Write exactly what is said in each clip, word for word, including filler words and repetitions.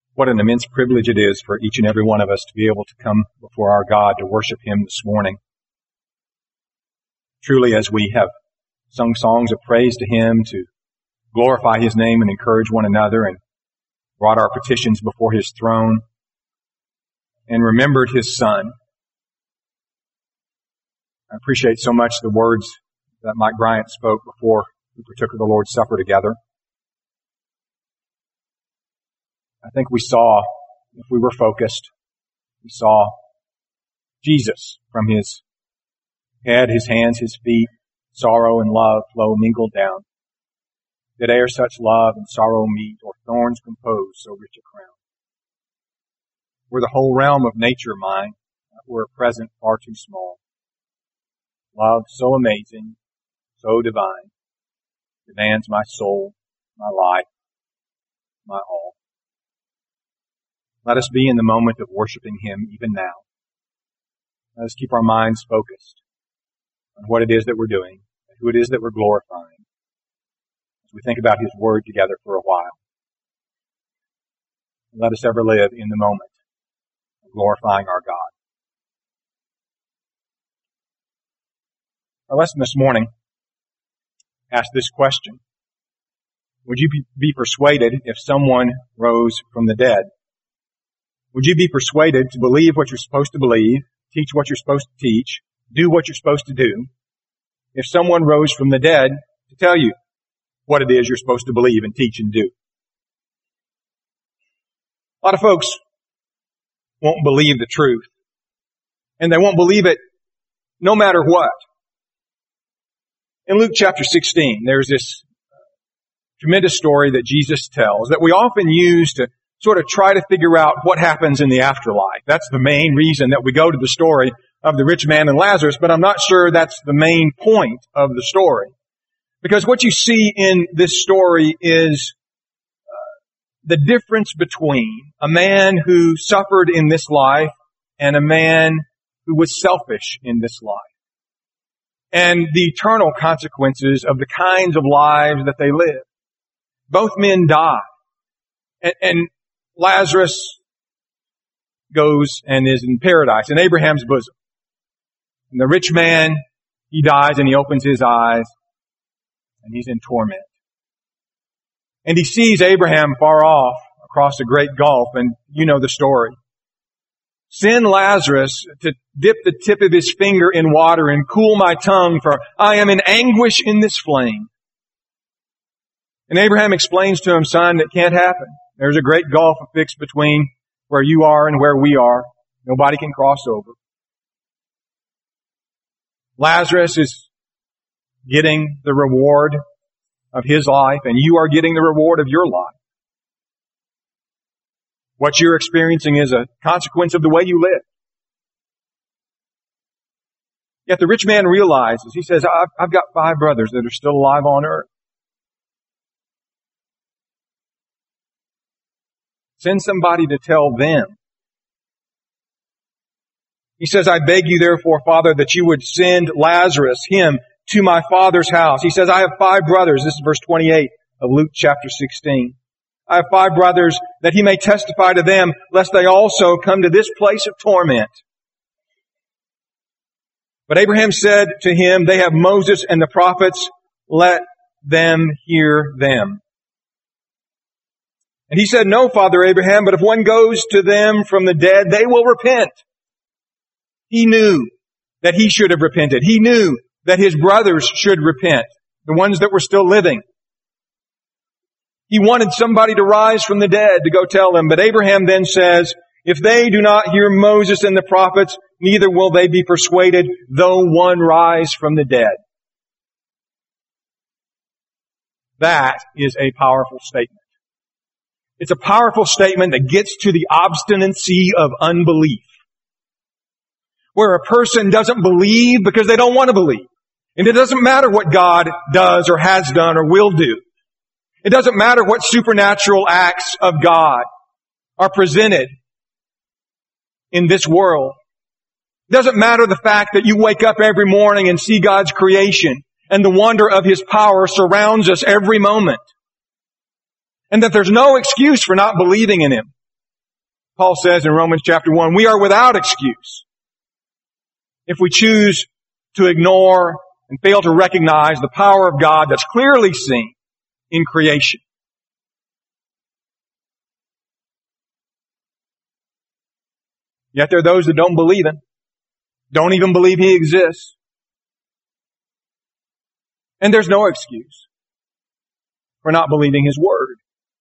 What an immense privilege it is for each and every one of us to be able to come before our God to worship Him this morning. Truly, as we have sung songs of praise to Him, to glorify His name and encourage one another, and brought our petitions before His throne, and remembered His Son. I appreciate so much the words that Mike Bryant spoke before we partook of the Lord's Supper together. I think we saw, if we were focused, we saw Jesus from His head, His hands, His feet, sorrow and love flow mingled down. Did e'er such love and sorrow meet, or thorns compose so rich a crown? Were the whole realm of nature mine, were a present far too small. Love so amazing, so divine, demands my soul, my life, my all. Let us be in the moment of worshiping Him even now. Let us keep our minds focused on what it is that we're doing, and who it is that we're glorifying, as we think about His Word together for a while. And let us ever live in the moment of glorifying our God. Our lesson this morning asks this question: would you be persuaded if someone rose from the dead? Would you be persuaded to believe what you're supposed to believe, teach what you're supposed to teach, do what you're supposed to do, if someone rose from the dead to tell you what it is you're supposed to believe and teach and do? A lot of folks won't believe the truth, and they won't believe it no matter what. In Luke chapter sixteen, there's this tremendous story that Jesus tells that we often use to sort of try to figure out what happens in the afterlife. That's the main reason that we go to the story of the rich man and Lazarus, but I'm not sure that's the main point of the story. Because what you see in this story is uh, the difference between a man who suffered in this life and a man who was selfish in this life, and the eternal consequences of the kinds of lives that they live. Both men die. And, and Lazarus goes and is in paradise, in Abraham's bosom. And the rich man, he dies and he opens his eyes and he's in torment. And he sees Abraham far off across a great gulf, and you know the story. Send Lazarus to dip the tip of his finger in water and cool my tongue, for I am in anguish in this flame. And Abraham explains to him, son, it can't happen. There's a great gulf fixed between where you are and where we are. Nobody can cross over. Lazarus is getting the reward of his life, and you are getting the reward of your life. What you're experiencing is a consequence of the way you live. Yet the rich man realizes, he says, I've, I've got five brothers that are still alive on earth. Send somebody to tell them. He says, I beg you therefore, Father, that you would send Lazarus, him, to my father's house. He says, I have five brothers. This is verse twenty-eight of Luke chapter sixteen. I have five brothers, that he may testify to them, lest they also come to this place of torment. But Abraham said to him, they have Moses and the prophets, let them hear them. And he said, no, Father Abraham, but if one goes to them from the dead, they will repent. He knew that he should have repented. He knew that his brothers should repent, the ones that were still living. He wanted somebody to rise from the dead to go tell them. But Abraham then says, if they do not hear Moses and the prophets, neither will they be persuaded, though one rise from the dead. That is a powerful statement. It's a powerful statement that gets to the obstinacy of unbelief, where a person doesn't believe because they don't want to believe. And it doesn't matter what God does or has done or will do. It doesn't matter what supernatural acts of God are presented in this world. It doesn't matter the fact that you wake up every morning and see God's creation and the wonder of His power surrounds us every moment. And that there's no excuse for not believing in Him. Paul says in Romans chapter one, we are without excuse if we choose to ignore and fail to recognize the power of God that's clearly seen in creation. Yet there are those that don't believe Him, don't even believe He exists. And there's no excuse for not believing His Word.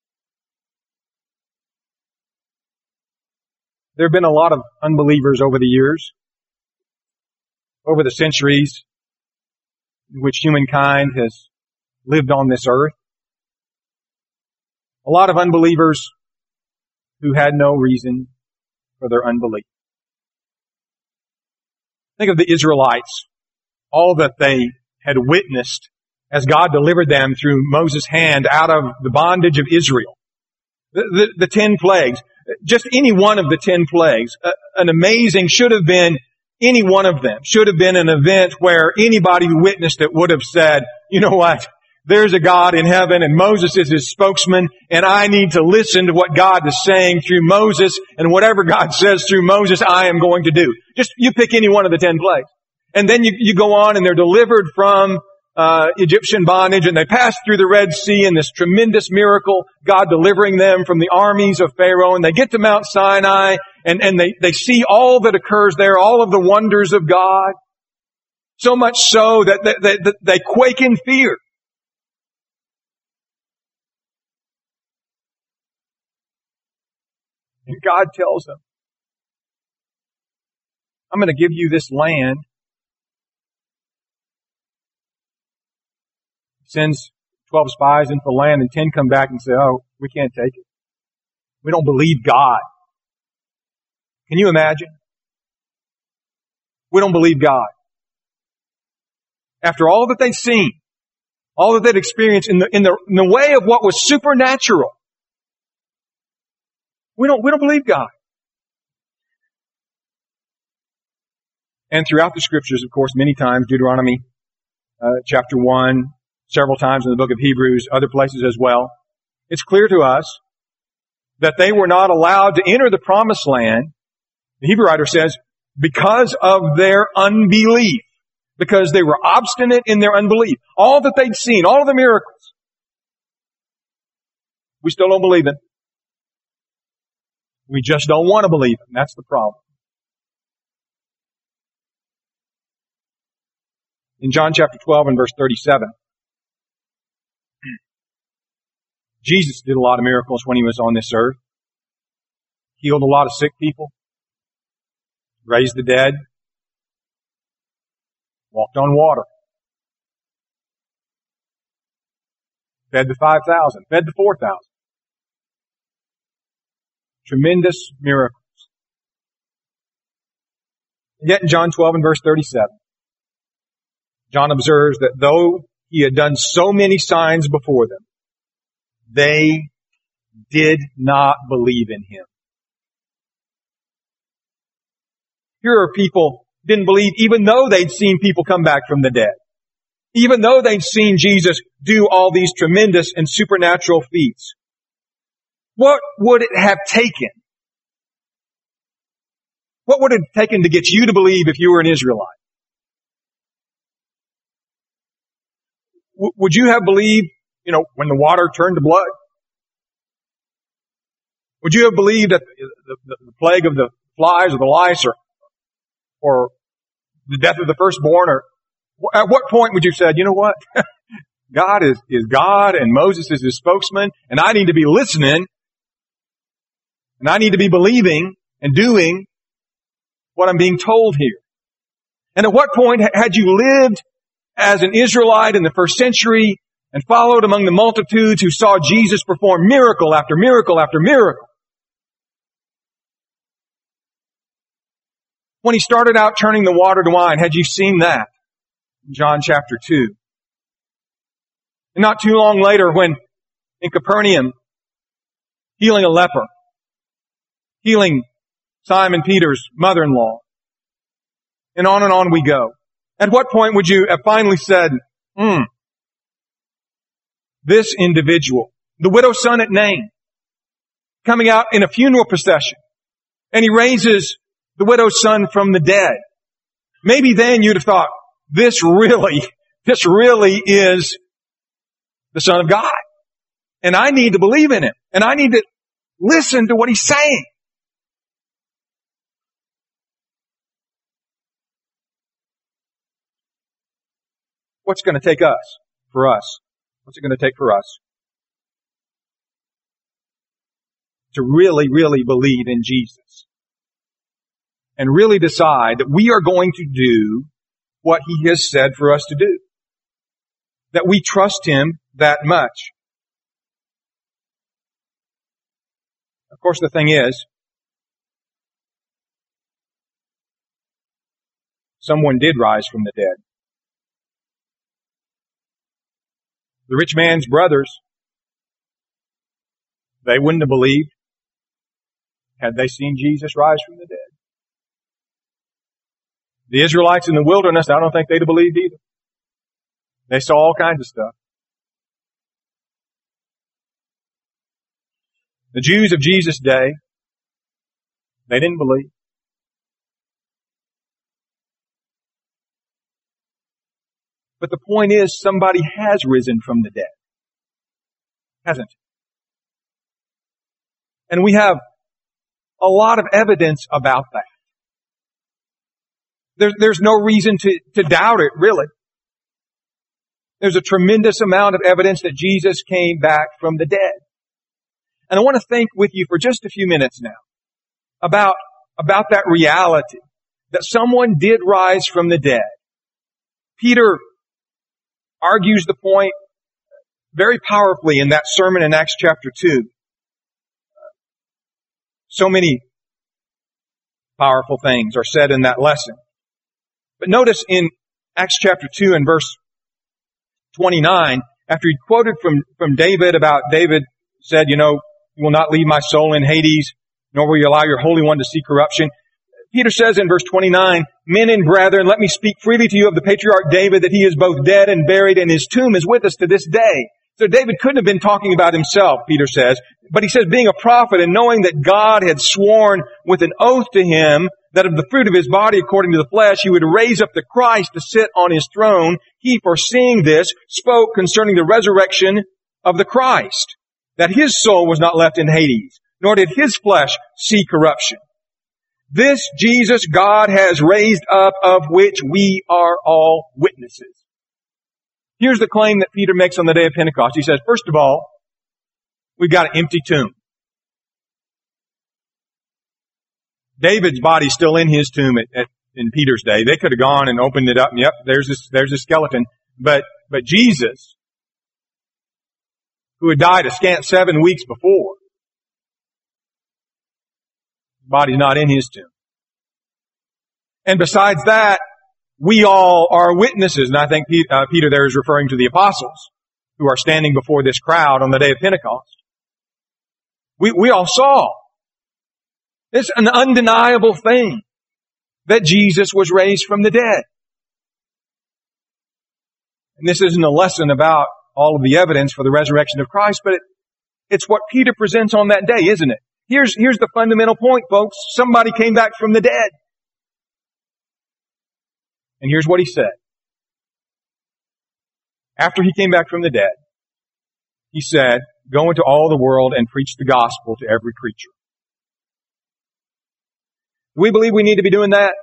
There have been a lot of unbelievers over the years, over the centuries in which humankind has lived on this earth. A lot of unbelievers who had no reason for their unbelief. Think of the Israelites, all that they had witnessed as God delivered them through Moses' hand out of the bondage of Israel. The, the, the ten plagues, just any one of the ten plagues, uh, an amazing, should have been any one of them, should have been an event where anybody who witnessed it would have said, you know what, there's a God in heaven and Moses is His spokesman and I need to listen to what God is saying through Moses, and whatever God says through Moses, I am going to do. Just, you pick any one of the ten plagues. And then you, you go on and they're delivered from uh, Egyptian bondage, and they pass through the Red Sea in this tremendous miracle, God delivering them from the armies of Pharaoh, and they get to Mount Sinai, and, and they, they see all that occurs there, all of the wonders of God. So much so that, that, that, that they quake in fear. And God tells them, I'm going to give you this land. Sends twelve spies into the land, and ten come back and say, oh, we can't take it. We don't believe God. Can you imagine? We don't believe God. After all that they've seen, all that they've experienced in the, in the, in the way of what was supernatural, we don't, we don't believe God. And throughout the Scriptures, of course, many times, Deuteronomy uh, chapter one, several times in the book of Hebrews, other places as well, it's clear to us that they were not allowed to enter the promised land. The Hebrew writer says, because of their unbelief, because they were obstinate in their unbelief. All that they'd seen, all of the miracles, we still don't believe it. We just don't want to believe it. And that's the problem. In John chapter twelve and verse thirty-seven, Jesus did a lot of miracles when He was on this earth. Healed a lot of sick people. Raised the dead. Walked on water. Fed the five thousand. Fed the four thousand. Tremendous miracles. Yet in John twelve and verse thirty-seven, John observes that though He had done so many signs before them, they did not believe in Him. Here are people who didn't believe even though they'd seen people come back from the dead. Even though they'd seen Jesus do all these tremendous and supernatural feats. What would it have taken? What would it have taken to get you to believe if you were an Israelite? W- would you have believed, you know, when the water turned to blood? Would you have believed that the, the, the plague of the flies or the lice or, or the death of the firstborn? Or at what point would you have said, you know what? God is, is God and Moses is His spokesman, and I need to be listening, and I need to be believing and doing what I'm being told here. And at what point had you lived as an Israelite in the first century and followed among the multitudes who saw Jesus perform miracle after miracle after miracle? When He started out turning the water to wine, had you seen that? In John chapter two. And not too long later, when in Capernaum, healing a leper, healing Simon Peter's mother-in-law, and on and on we go. At what point would you have finally said, hmm, this individual, the widow's son at Nain, coming out in a funeral procession, and He raises the widow's son from the dead. Maybe then you'd have thought, this really, this really is the Son of God. And I need to believe in Him. And I need to listen to what He's saying. What's it going to take us, for us? What's it going to take for us to really, really believe in Jesus and really decide that we are going to do what He has said for us to do? That we trust Him that much. Of course, the thing is, someone did rise from the dead. The rich man's brothers, they wouldn't have believed had they seen Jesus rise from the dead. The Israelites in the wilderness, I don't think they'd have believed either. They saw all kinds of stuff. The Jews of Jesus' day, they didn't believe. But the point is, somebody has risen from the dead. Hasn't he? And we have a lot of evidence about that. There's, there's no reason to, to doubt it, really. There's a tremendous amount of evidence that Jesus came back from the dead. And I want to think with you for just a few minutes now about, about that reality, that someone did rise from the dead. Peter argues the point very powerfully in that sermon in Acts chapter two. So many powerful things are said in that lesson. But notice in Acts chapter two and verse twenty-nine, after he quoted from, from David about David said, you know, you will not leave my soul in Hades, nor will you allow your Holy One to see corruption. Peter says in verse twenty-nine, men and brethren, let me speak freely to you of the patriarch David, that he is both dead and buried, and his tomb is with us to this day. So David couldn't have been talking about himself, Peter says. But he says, being a prophet and knowing that God had sworn with an oath to him that of the fruit of his body according to the flesh, he would raise up the Christ to sit on his throne, he, foreseeing this, spoke concerning the resurrection of the Christ, that his soul was not left in Hades, nor did his flesh see corruption. This Jesus God has raised up, of which we are all witnesses. Here's the claim that Peter makes on the day of Pentecost. He says, first of all, we've got an empty tomb. David's body's still in his tomb at, at, in Peter's day. They could have gone and opened it up, and yep, there's this, there's a skeleton. But, but Jesus, who had died a scant seven weeks before, his body's not in his tomb. And besides that, we all are witnesses. And I think uh, Peter there is referring to the apostles who are standing before this crowd on the day of Pentecost. We, we all saw. It's an undeniable thing that Jesus was raised from the dead. And this isn't a lesson about all of the evidence for the resurrection of Christ, but it, it's what Peter presents on that day, isn't it? Here's, here's the fundamental point, folks. Somebody came back from the dead. And here's what he said. After he came back from the dead, he said, go into all the world and preach the gospel to every creature. Do we believe we need to be doing that?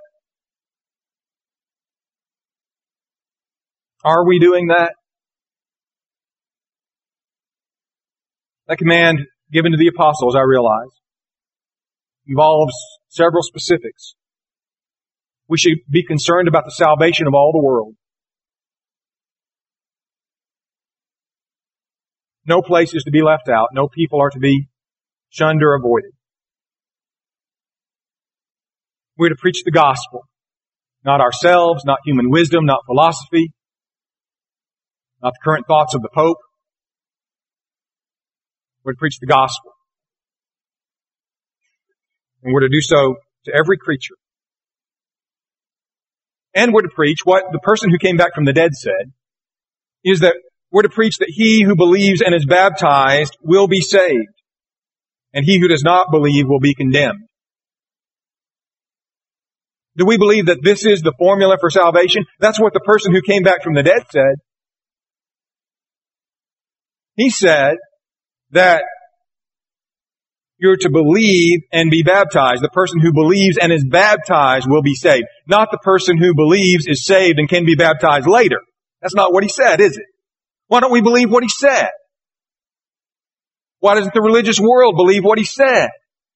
Are we doing that? That command given to the apostles, I realize, involves several specifics. We should be concerned about the salvation of all the world. No place is to be left out. No people are to be shunned or avoided. We're to preach the gospel. Not ourselves, not human wisdom, not philosophy, not the current thoughts of the Pope. We're to preach the gospel. And we're to do so to every creature. And we're to preach what the person who came back from the dead said, is that we're to preach that he who believes and is baptized will be saved, and he who does not believe will be condemned. Do we believe that this is the formula for salvation? That's what the person who came back from the dead said. He said that you're to believe and be baptized. The person who believes and is baptized will be saved. Not the person who believes is saved and can be baptized later. That's not what he said, is it? Why don't we believe what he said? Why doesn't the religious world believe what he said?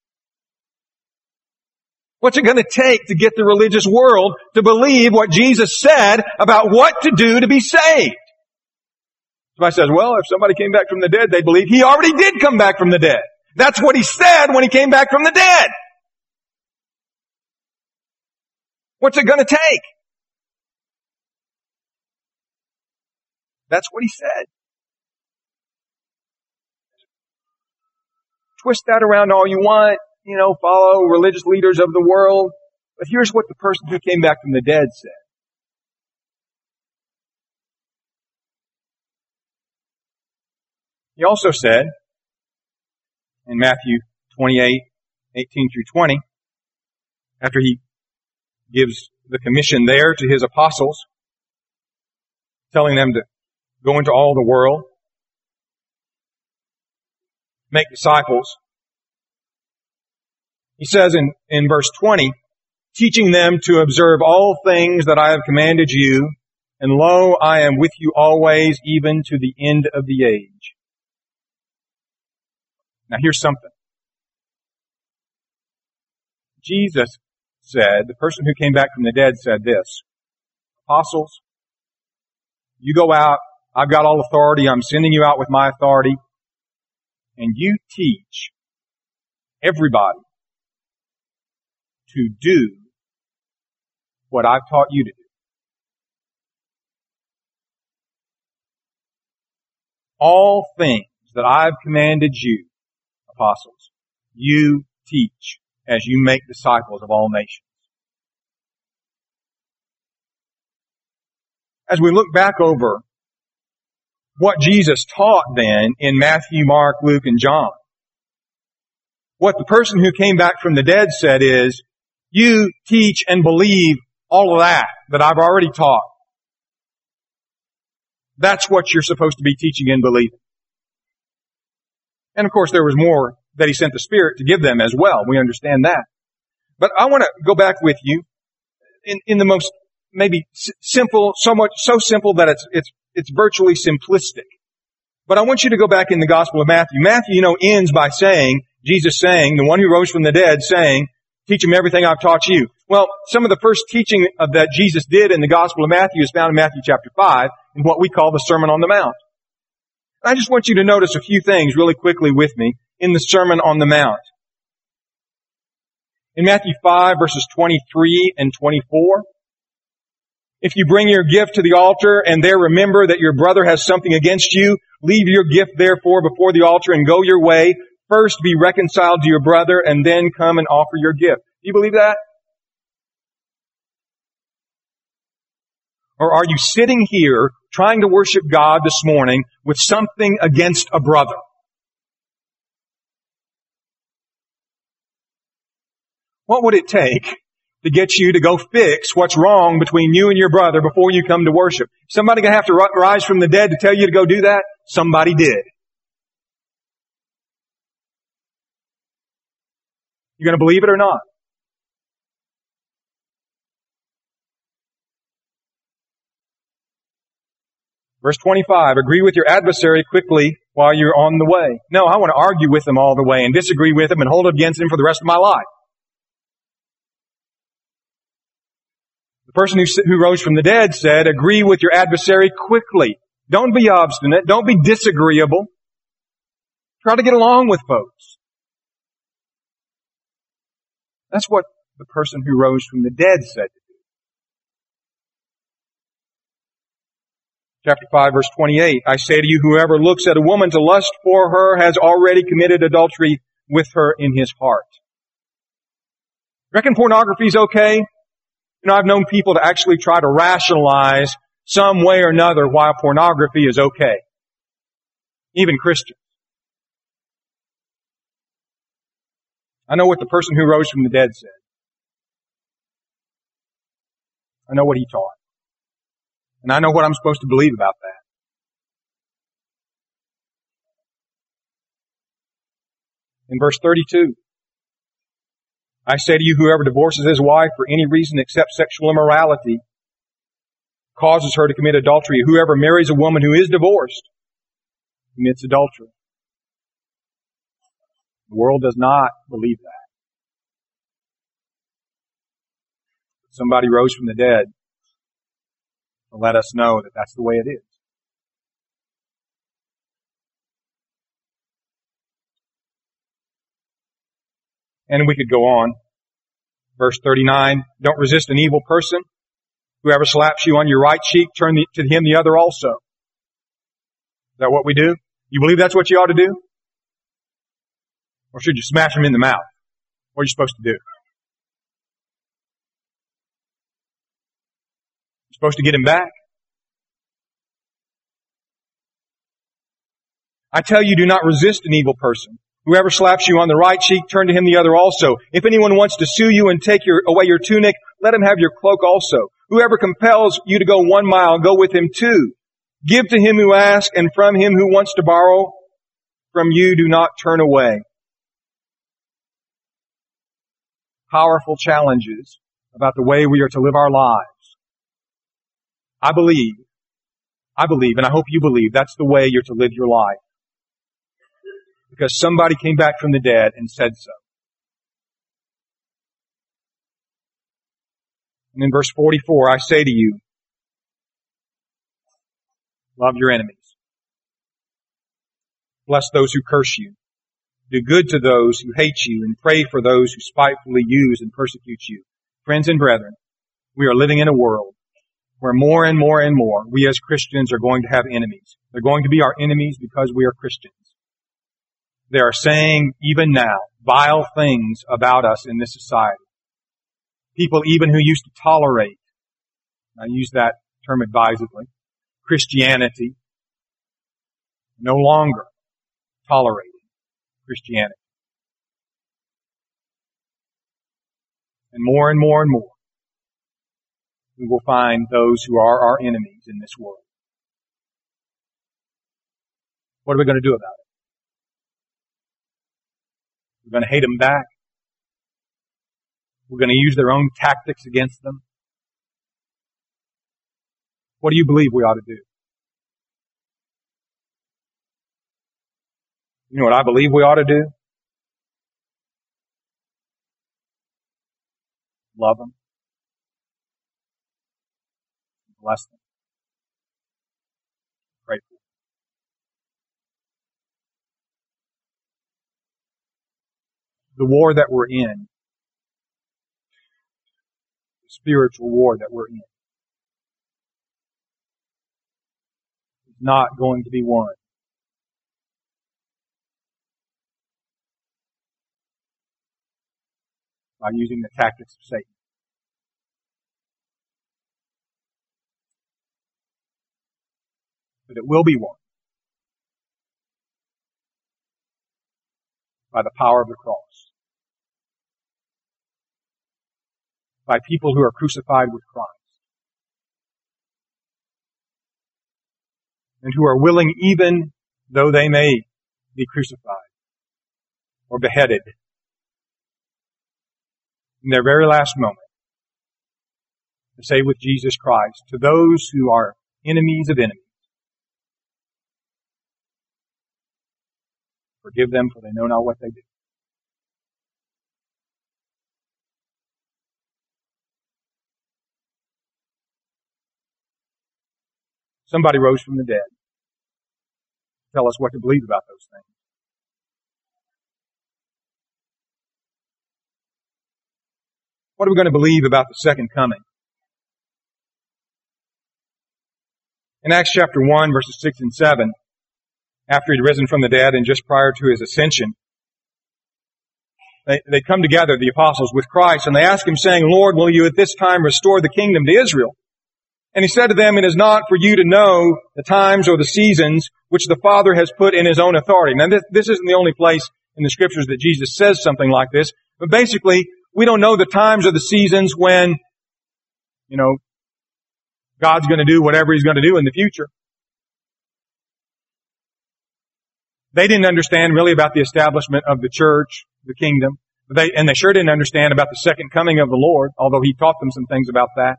What's it going to take to get the religious world to believe what Jesus said about what to do to be saved? Somebody says, well, if somebody came back from the dead, they believe he already did come back from the dead. That's what he said when he came back from the dead. What's it going to take? That's what he said. Twist that around all you want, you know, follow religious leaders of the world. But here's what the person who came back from the dead said. He also said, in Matthew twenty-eight, eighteen through twenty, after he gives the commission there to his apostles, telling them to go into all the world, make disciples. He says in, in verse twenty, teaching them to observe all things that I have commanded you, and lo, I am with you always, even to the end of the age. Now here's something. Jesus said, the person who came back from the dead said this, apostles, you go out, I've got all authority, I'm sending you out with my authority, and you teach everybody to do what I've taught you to do. All things that I've commanded you, apostles, you teach as you make disciples of all nations. As we look back over what Jesus taught then in Matthew, Mark, Luke, and John, what the person who came back from the dead said is, you teach and believe all of that that I've already taught. That's what you're supposed to be teaching and believing. And of course there was more that he sent the Spirit to give them as well. We understand that. But I want to go back with you in, in the most maybe s- simple, somewhat so simple that it's, it's, it's virtually simplistic. But I want you to go back in the Gospel of Matthew. Matthew, you know, ends by saying, Jesus saying, the one who rose from the dead saying, teach them everything I've taught you. Well, some of the first teaching of that Jesus did in the Gospel of Matthew is found in Matthew chapter five in what we call the Sermon on the Mount. I just want you to notice a few things really quickly with me in the Sermon on the Mount. In Matthew five, verses twenty-three and twenty-four, if you bring your gift to the altar and there remember that your brother has something against you, leave your gift therefore before the altar and go your way. First be reconciled to your brother and then come and offer your gift. Do you believe that? Or are you sitting here trying to worship God this morning with something against a brother? What would it take to get you to go fix what's wrong between you and your brother before you come to worship? Somebody gonna have to rise from the dead to tell you to go do that? Somebody did. You gonna believe it or not? Verse twenty-five, agree with your adversary quickly while you're on the way. No, I want to argue with them all the way and disagree with them and hold it against them for the rest of my life. The person who, who rose from the dead said, agree with your adversary quickly. Don't be obstinate. Don't be disagreeable. Try to get along with folks. That's what the person who rose from the dead said to do. Chapter five, verse twenty-eight, I say to you, whoever looks at a woman to lust for her has already committed adultery with her in his heart. Reckon pornography is okay? You know, I've known people to actually try to rationalize some way or another why pornography is okay. Even Christians. I know what the person who rose from the dead said. I know what he taught. And I know what I'm supposed to believe about that. In verse thirty-two, I say to you, whoever divorces his wife for any reason except sexual immorality causes her to commit adultery. Whoever marries a woman who is divorced commits adultery. The world does not believe that. Somebody rose from the dead to let us know that that's the way it is. And we could go on. Verse thirty-nine, don't resist an evil person. Whoever slaps you on your right cheek, turn the, to him the other also. Is that what we do? You believe that's what you ought to do? Or should you smash him in the mouth? What are you supposed to do? You're supposed to get him back. I tell you, do not resist an evil person. Whoever slaps you on the right cheek, turn to him the other also. If anyone wants to sue you and take your, away your tunic, let him have your cloak also. Whoever compels you to go one mile, go with him two. Give to him who asks, and from him who wants to borrow, from you do not turn away. Powerful challenges about the way we are to live our lives. I believe, I believe, and I hope you believe, that's the way you're to live your life. Because somebody came back from the dead and said so. And in verse forty-four, I say to you, love your enemies. Bless those who curse you. Do good to those who hate you, and pray for those who spitefully use and persecute you. Friends and brethren, we are living in a world where more and more and more we as Christians are going to have enemies. They're going to be our enemies because we are Christians. They are saying, even now, vile things about us in this society. People even who used to tolerate, I use that term advisedly, Christianity, no longer tolerating Christianity. And more and more and more, we will find those who are our enemies in this world. What are we going to do about it? We're going to hate them back. We're going to use their own tactics against them. What do you believe we ought to do? You know what I believe we ought to do? Love them. Bless them. Pray for them. The war that we're in, the spiritual war that we're in, is not going to be won by using the tactics of Satan. But it will be won by the power of the cross. By people who are crucified with Christ. And who are willing, even though they may be crucified or beheaded, in their very last moment, to say with Jesus Christ to those who are enemies of enemies, forgive them, for they know not what they do. Somebody rose from the dead. Tell us what to believe about those things. What are we going to believe about the second coming? In Acts chapter one, verses six and seven, after he'd risen from the dead and just prior to his ascension, they, they come together, the apostles, with Christ, and they ask him, saying, Lord, will you at this time restore the kingdom to Israel? And he said to them, it is not for you to know the times or the seasons which the Father has put in his own authority. Now, this, this isn't the only place in the Scriptures that Jesus says something like this, but basically, we don't know the times or the seasons when, you know, God's going to do whatever He's going to do in the future. They didn't understand really about the establishment of the church, the kingdom. They, and they sure didn't understand about the second coming of the Lord, although He taught them some things about that.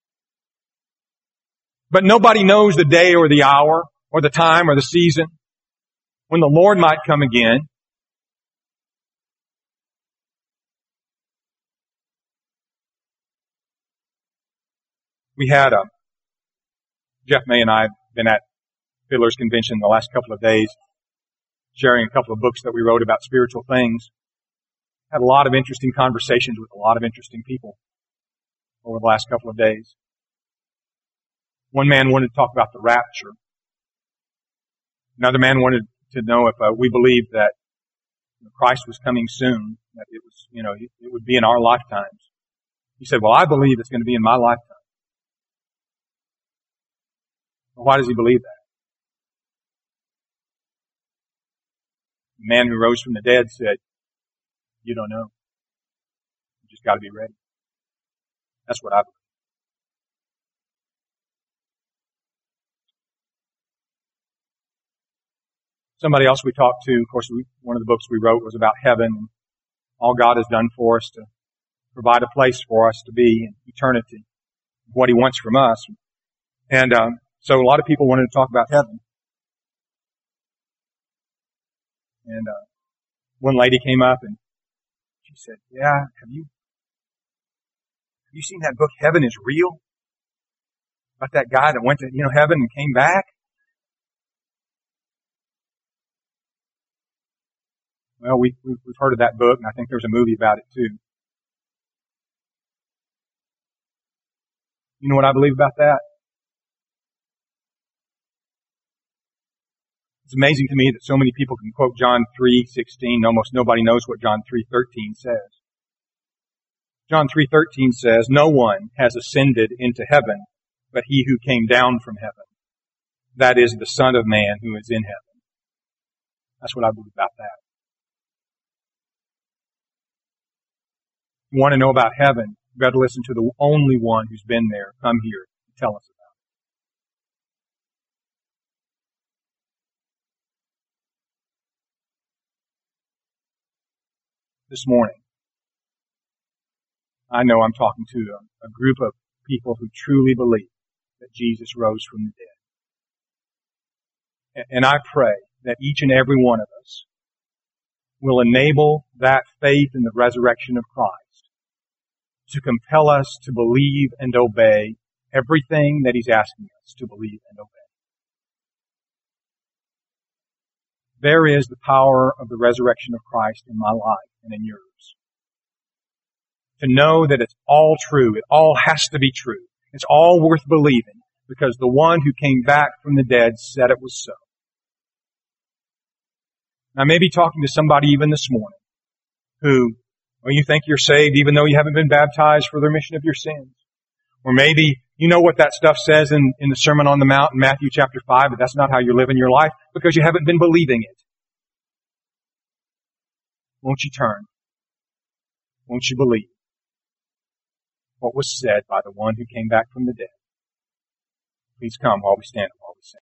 But nobody knows the day or the hour or the time or the season when the Lord might come again. We had a, Jeff May and I have been at Fiddler's Convention the last couple of days, sharing a couple of books that we wrote about spiritual things. Had a lot of interesting conversations with a lot of interesting people over the last couple of days. One man wanted to talk about the rapture. Another man wanted to know if uh, we believed that Christ was coming soon, that it was, you know, it would be in our lifetimes. He said, well, I believe it's going to be in my lifetime. Well, why does he believe that? The man who rose from the dead said, you don't know. You just got to be ready. That's what I believe. Somebody else we talked to, of course, we, one of the books we wrote was about heaven and all God has done for us to provide a place for us to be in eternity, what He wants from us. And um, so a lot of people wanted to talk about heaven. And uh, one lady came up and she said, yeah, have you have you seen that book, Heaven is Real? About that guy that went to, you know, heaven and came back? Well, we, we've heard of that book, and I think there's a movie about it too. You know what I believe about that? It's amazing to me that so many people can quote John three sixteen. Almost nobody knows what John three thirteen says. John three thirteen says, no one has ascended into heaven but He who came down from heaven. That is the Son of Man who is in heaven. That's what I believe about that. If you want to know about heaven, you've got to listen to the only one who's been there. Come here and tell us about it. This morning, I know I'm talking to a, a group of people who truly believe that Jesus rose from the dead. And, and I pray that each and every one of us will enable that faith in the resurrection of Christ to compel us to believe and obey everything that He's asking us to believe and obey. There is the power of the resurrection of Christ in my life and in yours. To know that it's all true. It all has to be true. It's all worth believing because the one who came back from the dead said it was so. I may be talking to somebody even this morning who, well, you think you're saved even though you haven't been baptized for the remission of your sins. Or maybe you know what that stuff says in, in the Sermon on the Mount in Matthew chapter five, but that's not how you're living your life because you haven't been believing it. Won't you turn? Won't you believe what was said by the one who came back from the dead? Please come while we stand and while we sing.